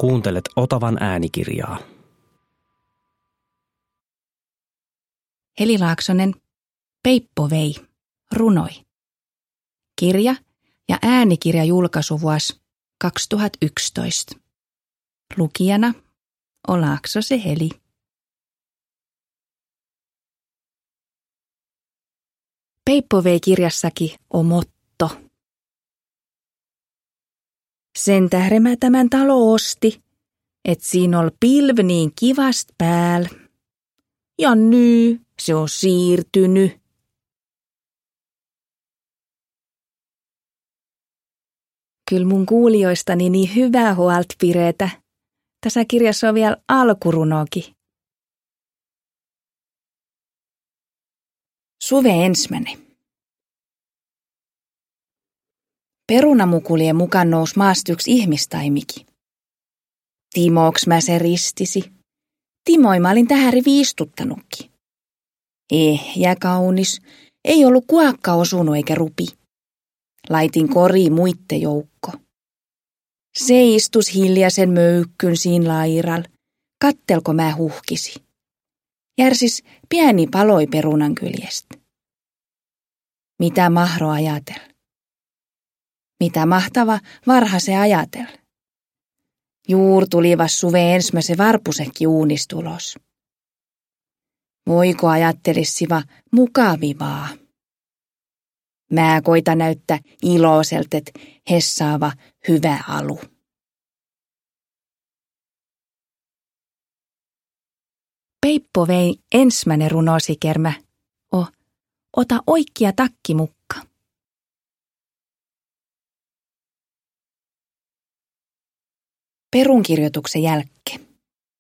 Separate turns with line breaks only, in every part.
Kuuntelet Otavan äänikirjaa.
Heli Laaksonen, Peippo vei, runoi. Kirja ja äänikirja julkaisuvuosi 2011. Lukijana O Laaksose Heli. Peippo vei kirjassakin o motto. Sen tähden mä tämän talo osti, et siinä ol pilv niin kivast pääl. Ja nyt se on siirtynyt. Kyllä mun kuulijoistani niin hyvää huolt piretä. Tässä kirjassa on vielä alkurunokin. Suve ensimmäinen. Perunamukulien mukaan nous maast yks ihmistaimiki. Timoks mä se ristisi. Timoi mä olin tähäri viistuttanutkin. Ja kaunis, ei ollut kuakka osunut eikä rupi. Laitin koriin muitte joukko. Se istus hiljaisen möykkyn siin lairal. Kattelko mä huhkisi. Järsis pieni paloi perunan kyljestä. Mitä mahro ajatel? Mitä mahtava varha se ajatel? Juur tulivas suve ensimmäisen varpusekki uunistulos. Voiko ajattelissiva mukavivaa? Mä koita näyttää iloiselt, et hessaava hyvä alu. Peippo vei ensimmäinen runosikermä. Ota oikkia takkimukka. Perunkirjoituksen jälkeen.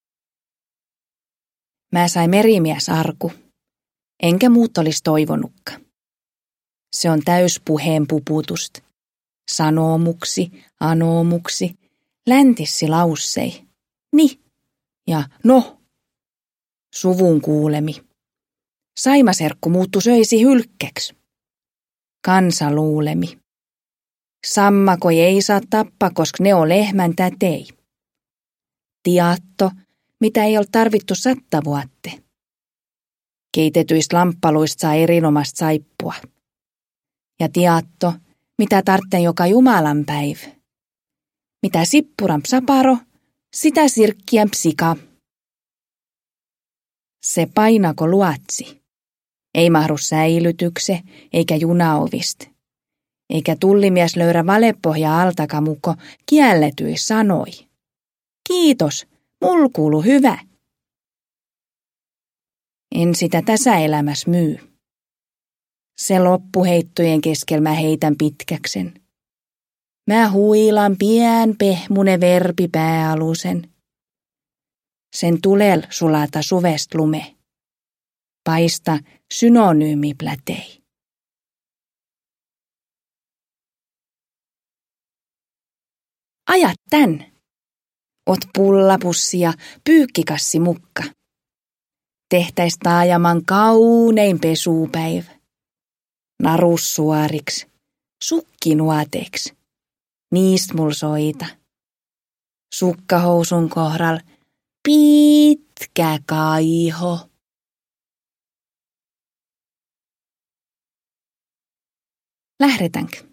Mä sain merimies arku, enkä muut olis toivonukka. Se on täys puheen puputusta. Sanomuksi, anomuksi, läntissi laussei. Ni ja no. Suvun kuulemi. Saimaserkku muuttu söisi hylkkäks. Kansa luulemi. Sammakoi ei saa tappaa, koska ne on lehmän tätei. Tiatto, mitä ei ole tarvittu 100 vuotte. Keitetyistä lamppaluista saa erinomasta saippua. Ja tiatto, mitä tartten joka Jumalan päiv. Mitä sippuran saparo, sitä sirkkiän psika. Se painako luotsi. Ei mahdu säilytykse, eikä junaovist. Eikä tullimies löydä valepohja altakamuko kielletyi sanoi. Kiitos, mul kuulu hyvä. En sitä tässä elämässä myy. Se loppuheittojen keskel mä heitän pitkäksen. Mä huilan pien pehmune verbi pääalusen. Sen tulel sulata suvest lume. Paista synonyymi plätei. Ajat tän. Ot pullapussi ja pyykkikassi mukka. Tehtäis taajaman kaunein pesupäiv. Narus suoriks, sukki nuoteeks. Niist mul soita. Sukkahousun kohral pitkä kaiho. Lähdetänkö?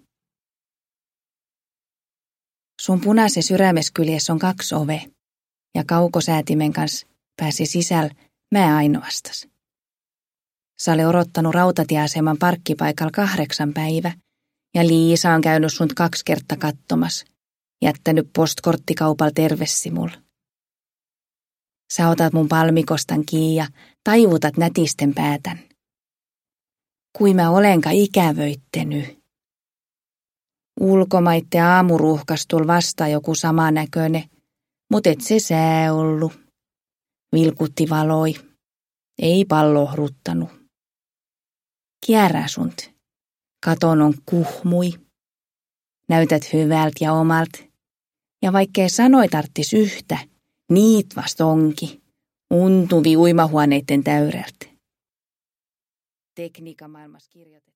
Sun punaisen sydämeskyljessä on 2 ove, ja kaukosäätimen kanssa pääsi sisällä mä ainoastas. Sä oli odottanut rautatieaseman parkkipaikalla 8 päivä, ja Liisa on käynyt sun 2 kertaa kattomas, jättänyt postkorttikaupalla tervessi mul. Sä otat mun palmikostan kiinni ja taivutat nätisten päätän. Kui mä olenka ikävöitteny. Ulkomaitte aamuruuhkas tul vasta joku samanäköinen, mut et se sää ollu. Vilkutti valoi. Ei pallohruttanut. Kierrä sunt. Katon on kuhmui. Näytät hyvältä ja omalta. Ja vaikkei sanoi tarttis yhtä, niit vast onki. Untuvi uimahuoneiden täyrältä. Tekniikan maailmassa kirjoitetaan.